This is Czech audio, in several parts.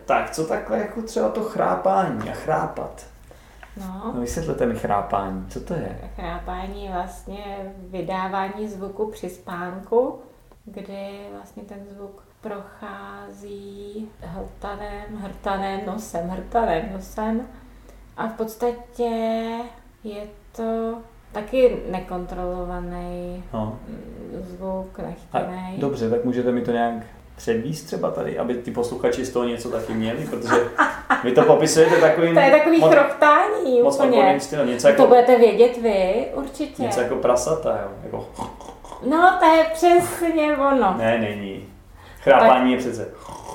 tak co takhle jako třeba to chrápání a chrápat? No vysvětlete mi chrápání, co to je? Chrápání je vlastně vydávání zvuku při spánku, kdy vlastně ten zvuk prochází hrtanem nosem a v podstatě je to taky nekontrolovaný zvuk, nechtěnej. Dobře, tak můžete mi to nějak předvíst třeba tady, aby ty posluchači z toho něco taky měli, protože vy to popisujete takovým... To je takový chrochtání úplně. Něco jako, to budete vědět vy, určitě. Něco jako prasata, jo? Jako... No, to je přesně ono. Ne, není. Chrápání je přece...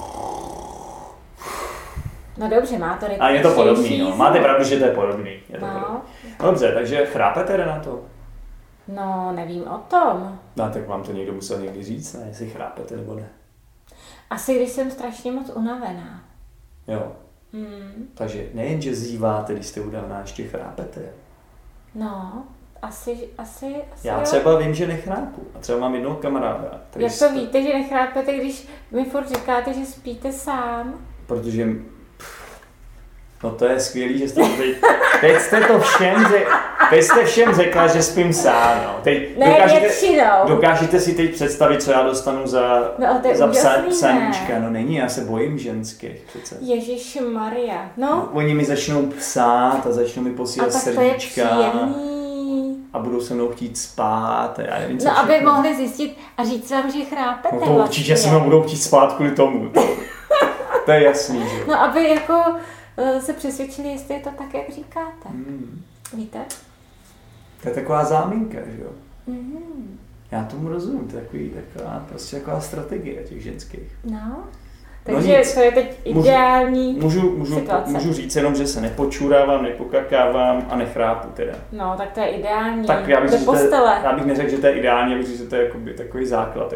No dobře, má to a je to podobný, no. Máte pravdu, že to je podobný. Dobře, takže chrápete, Renato? No, nevím o tom. No, tak vám to někdo musel někdy říct, ne, jestli chrápete nebo ne. Asi když jsem strašně moc unavená. Jo. Takže nejen, že zíváte, když jste unavená, ještě chrápete. No, asi já třeba vím, že nechrápu. A třeba mám jednoho kamaráda. Jak to víte, že nechrápete, když mi furt říkáte, že spíte sám? Protože... No to je skvělý, že jste teď jste všem řekla, že spím sám. No. Teď dokážete si teď představit, co já dostanu za psaníčka. No není, já se bojím ženských přece. Ježišmarja. No. Oni mi začnou psát a začnou mi posílat srdíčka. A budou se mnou chtít spát. A já nevím, co aby mohli zjistit a říct vám, že chrápete. No to určitě se mnou budou chtít spát kvůli tomu. To je jasný, že? No aby jako se přesvědčili, jestli je to tak, jak říkáte. Víte? To je taková záminka, že jo? Já tomu rozumím, to je taková strategie těch ženských. No, takže to je teď ideální situace. Můžu říct jenom, že se nepočurávám, nepokakávám a nechrápu teda. No, tak to je ideální. Tak já bych neřekl, že to je ideální, já bych řekl, že to je jakoby takový základ.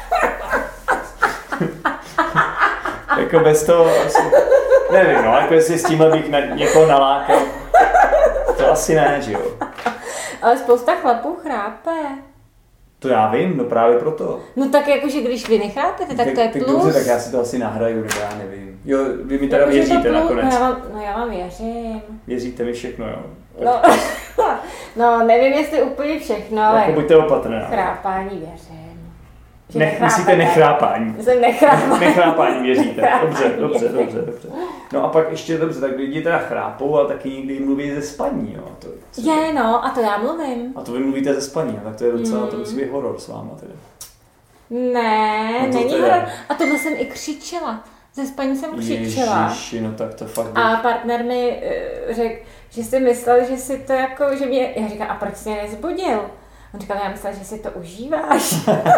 Jako bez toho asi, nevím, no, jako jestli s tímhle bych někoho nalákal, to asi ne, že jo. Ale spousta chlapů chrápe. To já vím, no právě proto. No tak jakože když vy nechrápete, tak to je plus. Dobře, tak já si to asi nahraju, nebo já nevím. Jo, vy mi teda věříte nakonec. Já vám věřím. Věříte mi všechno, jo. No, nevím, jestli úplně všechno, ale jako buďte opatrná. Chrápání věřím. Myslíte nechrápání. Nechrápání věříte. Dobře. No a pak ještě dobře, tak lidi teda chrápou, ale taky někdy mluví ze spaní, jo. A to já mluvím. A to vy mluvíte ze spaní, tak to je docela, to musí být horor s váma teda. Ne, no není horor. A tohle jsem i křičela. Ze spaní jsem křičela. Ježiši, no tak to fakt... A partner mi řekl, že si myslel, že si to jako, že mě... Já říkám, a proč jsi mě nezbudil? On říkal, já myslel, že si to užíváš.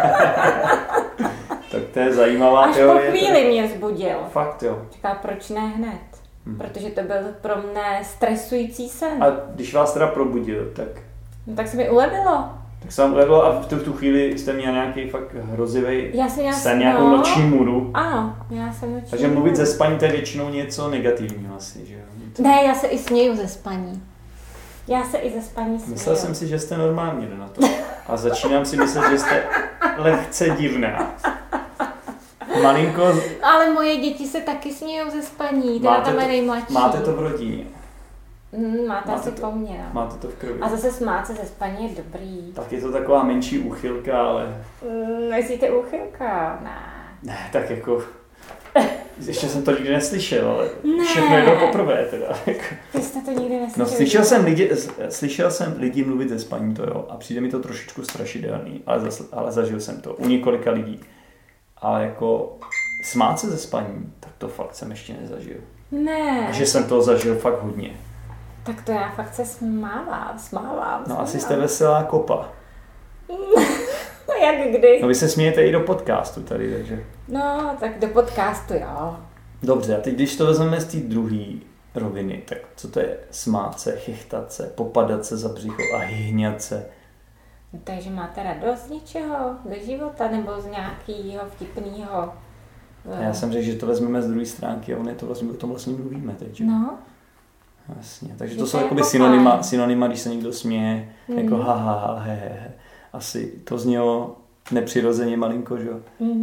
Tak to je zajímavá teorie. Až po chvíli mě vzbudil. Fakt jo. Říkal, proč ne hned? Protože to byl pro mne stresující sen. A když vás teda probudil, tak... No tak se mi ulevilo. Tak se vám ulevilo a v tu chvíli jste měl nějaký fakt hrozivý sen, nějakou noční můru. Ano, já jsem noční. Takže mluvit ze spaní, to je většinou něco negativního asi, že jo? Ne, já se i směju ze spaní. Já se i ze spaní směju. Myslel jsem si, že jste normální na to. A začínám si myslet, že jste lehce divná. Malinko... Ale moje děti se taky smějou ze spaní, teda tam je nejmladší. Máte to v rodině? Máte asi po mně. Máte to v krvi. A zase smát se ze spaní je dobrý. Tak je to taková menší úchylka, ale... Myslíte úchylka? Ne, tak jako... Ještě jsem to nikdy neslyšel, ale všechno je to poprvé teda. Vy jste to nikdy neslyšel? No, slyšel jsem lidi mluvit ze spaní, to jo, a přijde mi to trošičku strašidelný, ale zažil jsem to u několika lidí. Ale jako smát se ze spaní, tak to fakt jsem ještě nezažil. Ne. A že jsem to zažil fakt hodně. Tak to já fakt se smávám. No asi jste veselá kopa. No jak kdy? No vy se smějete i do podcastu tady, takže... No, tak do podcastu, jo. Dobře, a teď když to vezmeme z té druhé roviny, tak co to je smát se, chechtat se, popadat se za břicho a hyhňat se? Takže máte radost z něčeho, ze života nebo z nějakého vtipného? Já jsem řekl, že to vezmeme z druhé stránky a o tom vlastně mluvíme teď. No. Jasně, takže to jsou jakoby synonyma, když se někdo směje, jako ha, he. Asi to znělo nepřirozeně malinko, že jo?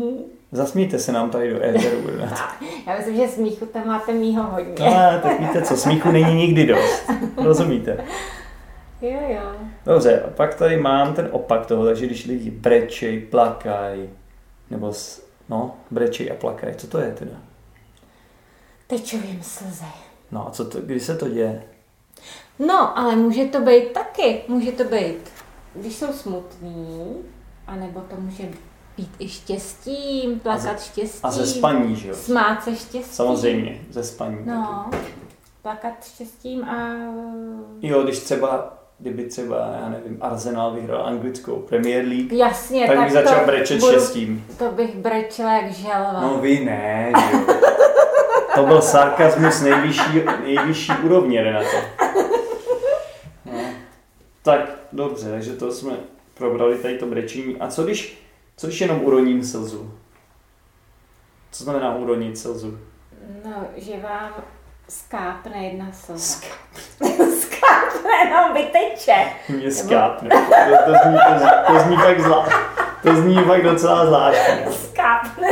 Zasmíte se nám tady do éteru. Já myslím, že smíchu tam máte mýho hodně. No, tak víte co, smíchu není nikdy dost. Rozumíte? Jo. Dobře, a pak tady mám ten opak toho, takže když lidi brečej, plakají, nebo brečej a plakají, co to je teda? Tečou jim slzy. No a kdy se to děje? No, ale může to být taky. Může to být, když jsou smutní, anebo to může být i štěstím, plakat štěstím. A ze spaní, že jo? Smát se štěstím. Samozřejmě, ze spaní. No, taky. Plakat štěstím a... Jo, kdyby třeba, já nevím, Arsenal vyhrál anglickou Premier League, jasně, tak bych začal brečet štěstím. To bych brečela jak želva. No vy ne, že jo. To byl sarkazmus nejvyšší úrovně, Renato. No. Tak, dobře, takže to jsme probrali tady to brečení. A co když jenom uroním slzu? Co znamená uronit slzu? No, že vám skápne jedna slza. Skápne, no, vyteče. Mně skápne. To zní fakt to zní fakt docela zvláštně. Skápne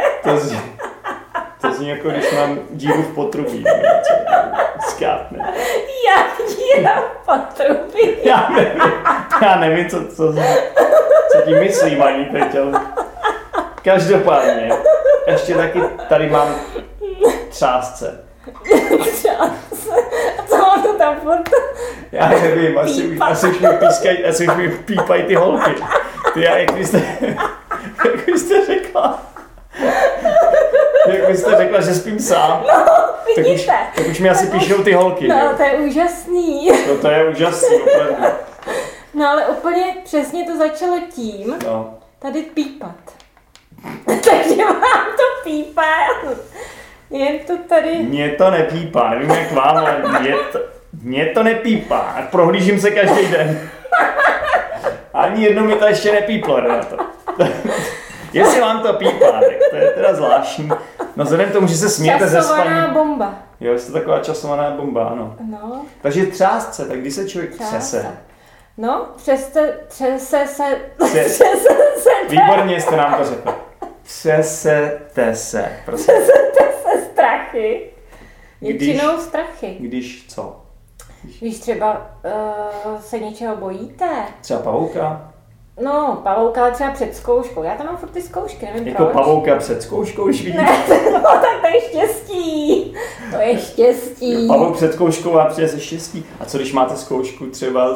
to zní jako když mám díru v potrubí. Skápne. Jak díra v potrubí? Já nevím, co tím myslím ani teď, ale každopádně. Ještě taky tady mám třásce. A co mám to tam furt? Já nevím, asi už mi pípají ty holky. Jak vy jste řekla, že spím sám. No, vidíte. Tak už mi asi píšou ty holky. No, to je úžasný. No, to je úžasný, opravdu. No, ale úplně přesně to začalo tím, tady pípat. Takže vám to pípá. Jen to tady... Mně to nepípá, nevím jak vám, ale mně to nepípá. Prohlížím se každý den. Ani jednou mi to ještě nepíplo, Renato. Jestli vám to pípá, tak to je teda zvláštní. No vzhledem k tomu, že se smějete ze spaní. Časovaná bomba. Jo, jste taková časovaná bomba, ano. No. Takže třásce, tak když se člověk třese. No, třese se. Výborně jste nám to řekli. Třesete se, prosím. Třesete se strachy. Většinou strachy. Když co? Když třeba se něčeho bojíte. Třeba pavouka? No, pavouka, ale třeba před zkouškou. Já tam mám furt ty zkoušky, nevím jako proč. Jako pavouka před zkouškou už vidíte? No, tak to je štěstí. To je štěstí. Pavouk před zkouškou a přijde se štěstí. A co když máte zkoušku třeba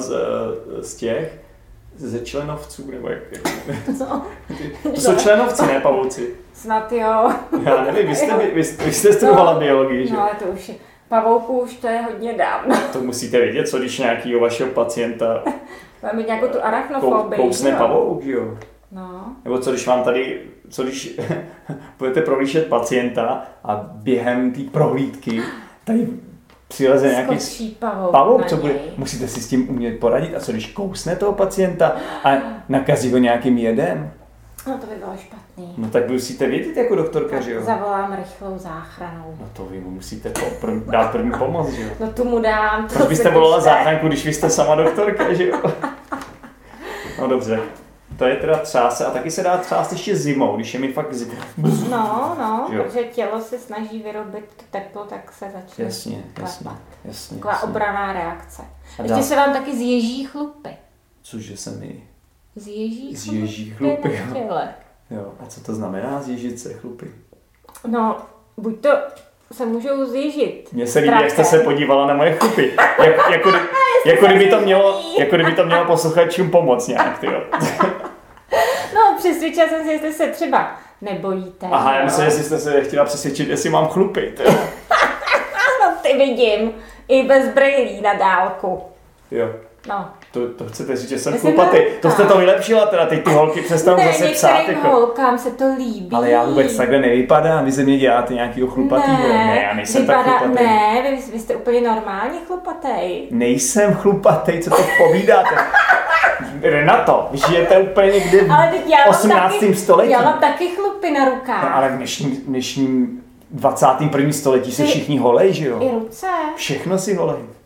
ze členovců, nebo jak? No. To jsou členovci, ne pavouci? Snad jo. Já nevím, vy jste studovala biologii, že? No, ale to už je, pavouků už to je hodně dávno. To musíte vědět, co když nějakýho vašeho pacienta bude mít nějakou tu arachnofobii. Kousne pavouk, jo? No. Nebo co když budete prohlížet pacienta a během té prohlídky tady přileze nějaký pavouk, co bude, musíte si s tím umět poradit. A co když kousne toho pacienta a nakazí ho nějakým jedem? No to by bylo špatný. No tak vy musíte vědět jako doktorka, že jo? Zavolám rychlou záchranou. No to vy mu musíte dát první pomoc, že jo? No tu mu dám. Proč byste volala záchranku, když vy jste sama doktorka, že jo? No dobře. To je teda třáse a taky se dá třást ještě zimou, když je mi fakt zima. No, protože tělo se snaží vyrobit teplo, tak se začne Jasně. Taková obranná reakce. Ještě se vám taky zježí chlupy. Cože se mi? Zježí chlupy. Jo. A co to znamená zježit se chlupy? No, buď to se můžou zježit. Mně se líbí, jak jste se podívala na moje chlupy. Jako kdyby to mělo posluchačům pomoct nějak, tyjo. No, přesvědčila jsem se, jestli se třeba nebojíte. Aha, já myslím, jestli jste se chtěla přesvědčit, jestli mám chlupy, tyjo. No, ty vidím. I bez brejlí na dálku. Jo. No. To chcete říct, že jsem chlupatý. To jste to vylepšila teda, teď ty holky přestanou zase psát. Ne, některým holkám se to líbí. Ale já vůbec takhle nevypadám, vy ze mě děláte nějakýho chlupatýho. Ne, já nejsem tak chlupatý. Ne, vy jste úplně normálně chlupatý. Nejsem chlupatý, co to povídáte? Renato, vy žijete úplně někdy v 18. století. Já mám taky chlupy na rukách. No, ale v dnešním 21. století se všichni holej, že jo? I ruce. Všechno si holej.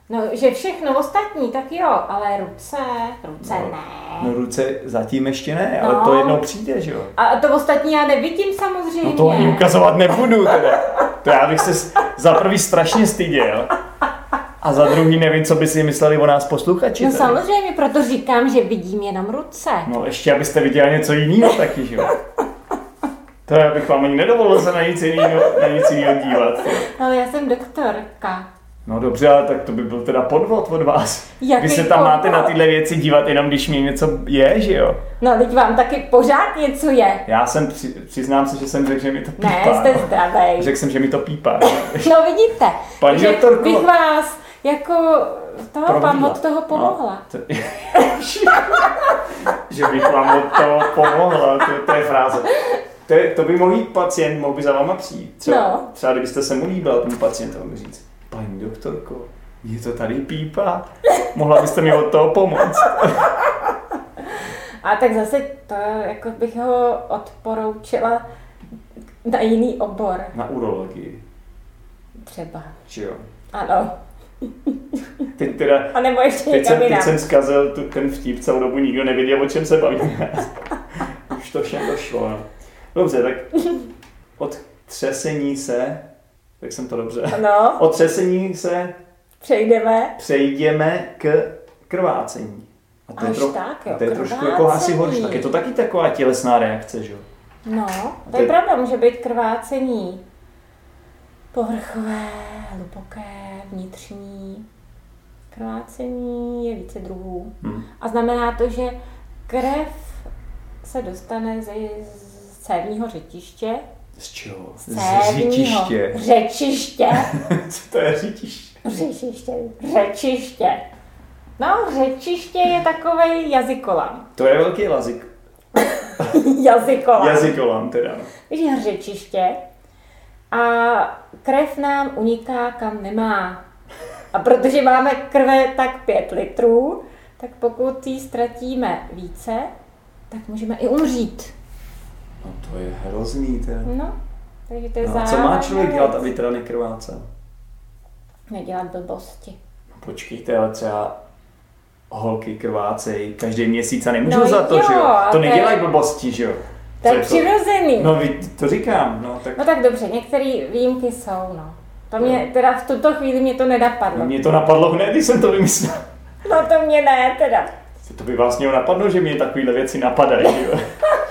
No, že všechno ostatní, tak jo, ale ruce ne. No ruce zatím ještě ne, ale to jednou přijde, že jo. A to ostatní já nevidím samozřejmě. No to ani ukazovat nebudu teda. To já bych se za prvý strašně styděl. A za druhý nevím, co by si mysleli o nás posluchači. No tady. Samozřejmě, proto říkám, že vidím jenom ruce. No ještě, abyste viděli něco jiného taky, že jo. To já bych vám ani nedovolil se na nic jiného dívat. Ale já jsem doktorka. No dobře, ale tak to by byl teda podvod od vás. Jaký vy se tam podvod? Máte na tyhle věci dívat jenom, když mě něco je, že jo? No teď vám taky pořád něco je. Já jsem, přiznám se, že jsem řekl, že mi to pípá. Ne, jste zdravej. Řekl jsem, že mi to pípá. No vidíte, Paní že doktorko, bych vás jako toho vám od toho pomohla. No, že bych vám od toho pomohla, to je fráze. To by mohl pacient, mohl by za váma přijít. Třeba kdybyste se mu líbila tomu pacientovi říct, paní doktorko, je to tady pípá, mohla byste mi od toho pomoct. A tak zase to jako bych ho odporoučila na jiný obor. Na urologii. Třeba. Či jo? Ano. Teď teda, a nebo ještě teď jsem zkazil ten vtip, celou dobu nikdo nevěděl, o čem se bavíme. Už to všem došlo. No. Dobře, tak od třesení se, tak jsem to dobře. Ano. Od třesení se přejdeme k krvácení. A to je trošku jako asi horší. Tak je to taky taková tělesná reakce, že jo? No, to je pravda, může být krvácení povrchové, hluboké, vnitřní. Krvácení je více druhů. A znamená to, že krev se dostane z cévního řetiště. Z čeho? Řečiště. Co to je řetiště? Řečiště. No, řečiště je takovej jazykolam. To je velký jazyk. Jazykolam teda. Je řečiště a krev nám uniká kam nemá. A protože máme krve tak 5 litrů, tak pokud ji ztratíme více, tak můžeme i umřít. No to je hrozný teda. No, takže to je co má člověk dělat, aby teda nekrvácel? Nedělat blbosti. No počkejte, ale třeba holky krvácejí každý měsíc a nemůžou za to, že jo? To nedělají blbosti, že jo? To je přirozený. No to říkám, no tak... No tak dobře, některé výjimky jsou, no. To mě, teda v tuto chvíli mě to nenapadlo. No mě to napadlo hned, když jsem to vymyslel. No to mě ne, teda. To by vás mělo napadnout, že mě takovéhle věci napadají, jo?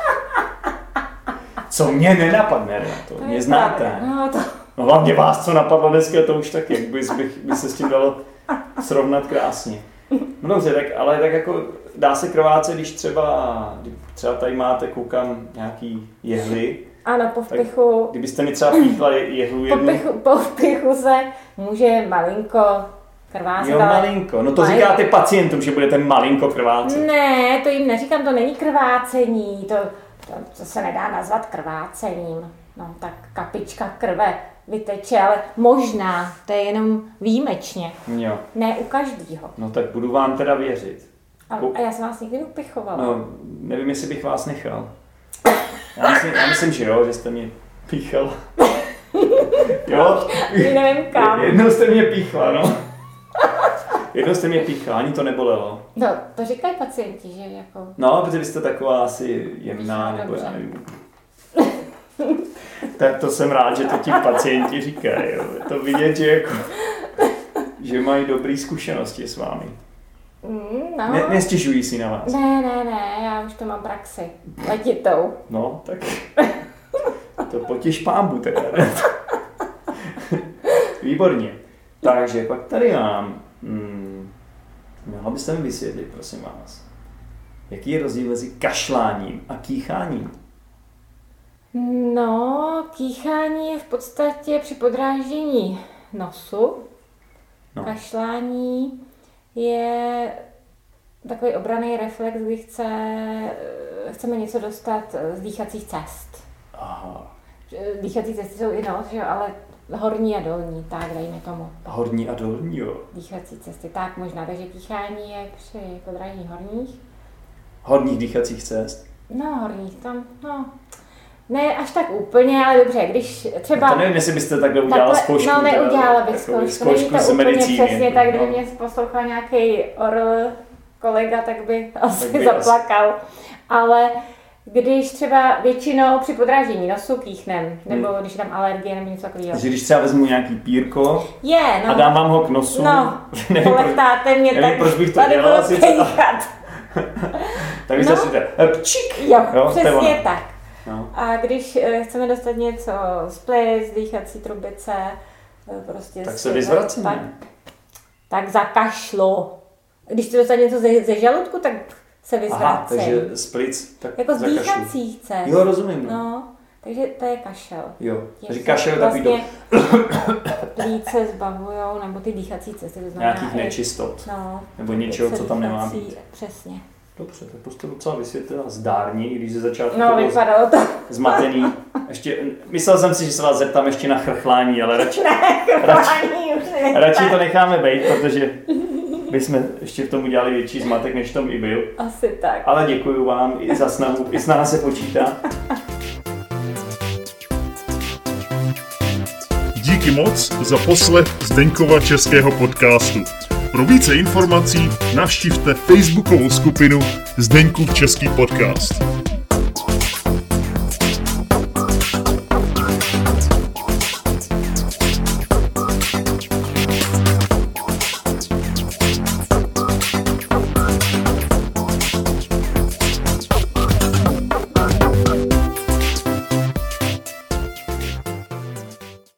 Co mě nenapadne, to mě znáte. No hlavně vás, co napadlo dneska, to už taky, by se s tím dalo srovnat krásně. No dobře, tak jako dá se krvácet, když třeba tady máte, koukám, nějaký jehly. Ano, po vpichu. Kdybyste mi třeba píchla jehlu jednu. Po vpichu se může malinko krvácet. Jo, malinko. No to říkáte pacientům, že budete malinko krvácet. Ne, to jim neříkám, to není krvácení. To se nedá nazvat krvácením. No tak kapička krve vyteče, ale možná, to je jenom výjimečně. Jo. Ne u každýho. No tak budu vám teda věřit. A já jsem vás nikdy upichovala. No, nevím, jestli bych vás nechal. Já myslím, že jo, že jste mě píchal. Jo? Nevím kam. Jednou jste mě píchla, no. Jednou jste mě píchla, ani to nebolelo. No, to říkají pacienti, že jako... No, protože jste taková asi jemná, nebo já nevím. Tak to jsem rád, že to ti pacienti říkají, jo. Je to vidět, že mají dobré zkušenosti s vámi. No. Nestěžují si na vás. Ne, já už to mám praxi. Letitou. No, tak to potěš pámbu teda. Výborně. Takže pak tady mám, mohla byste mi vysvětlit, prosím vás, jaký je rozdíl mezi kašláním a kýcháním? No, kýchání je v podstatě při podráždění nosu. No. Kašlání je takový obranný reflex, kdy chceme něco dostat z dýchacích cest. Aha. Dýchací cesty jsou i nos, že jo, ale horní a dolní, tak dejme tomu. Horní a dolní, jo. Dýchací cesty, tak možná, takže kýchání je při podráždění horních. Horních dýchacích cest? No, horních, tam, no. Ne až tak úplně, ale dobře, když třeba... To nevím, jestli byste takhle udělala zkoušku. No, neudělala bych zkoušku, není to úplně přesně tak, kdyby mě poslouchal nějaký oral kolega, tak by asi zaplakal. Ale když třeba většinou při podráždění nosu kýchnem, nebo když tam alergie nebo něco takového. Takže když třeba vezmu nějaký pírko a dám vám ho k nosu, polechtáte mě, nevím, proč bych to dělala si tak byste si pčik. Jo, přesně tak. No. A když chceme dostat něco z plic, dýchací trubice, prostě... Tak se vyzvracíme. Tak zakašlu. Když chci dostat něco ze žaludku, tak se vyzvracím. Aha, takže z plic, tak jako z dýchacích cest. Jo, rozumím. No, takže to je kašel. Jo, takže kašel je takový vlastně plíce zbavujou, nebo ty dýchací cesty, to znamená... Nějakých nečistot. No. Nebo něčeho, co tam nemá být. Přesně. Dobře, tak prostě docela vysvětlila zdárně, i když ze začátku vypadalo to zmatený. Ještě, myslel jsem si, že se vás zeptám ještě na chrchlání, ale radši to necháme být, protože bychom ještě v tom udělali větší zmatek, než tom i byl. Asi tak. Ale děkuju vám i za snahu, i snaha se počítá. Díky moc za poslech Zdeňkova českého podcastu. Pro více informací navštivte facebookovou skupinu Zdeňkův český podcast.